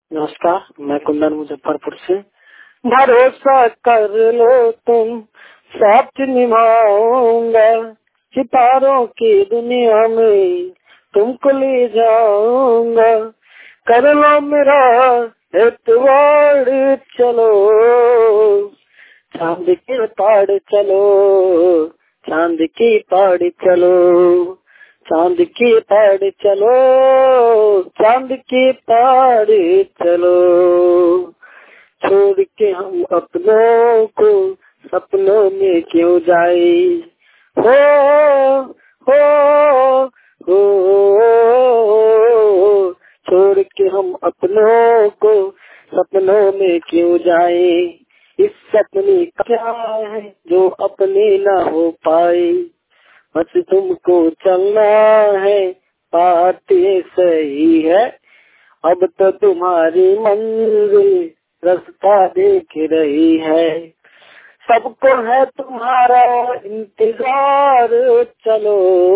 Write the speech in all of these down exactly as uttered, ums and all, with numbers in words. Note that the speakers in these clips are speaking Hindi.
नमस्कार, मैं कुंदन मुजफ्फरपुर से। भरोसा कर लो तुम, साथ निभाऊंगा, सितारों की दुनिया में तुमको ले जाऊंगा। कर लो मेरा एतवार, चलो चांद के पार चलो, चांद के पार चलो, चांद के पार चलो, चांद के पार चलो। छोड़ के हम अपनों को सपनों में क्यों जाए, हो हो हो छोड़ के हम अपनों को सपनों में क्यों जाए। इस सपने का क्या है जो अपने ना हो पाए, बस तुमको चलना है, बातें सही है। अब तो तुम्हारी मंजिल रास्ता देख रही है, सबको है तुम्हारा इंतजार। चलो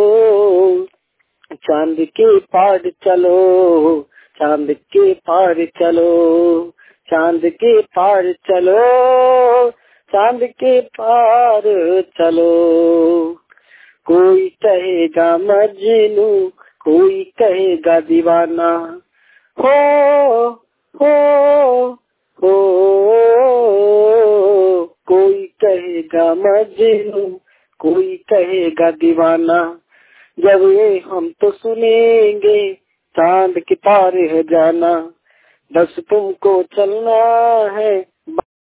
चांद के पार चलो, चांद के पार चलो, चांद के पार चलो, चांद के पार चलो। कोई कहेगा मजनू, कोई कहेगा दीवाना, हो हो हो कोई कहेगा मजनू, कोई कहेगा दीवाना। जब ये हम तो सुनेंगे चांद के पार है जाना, बस तुमको चलना है,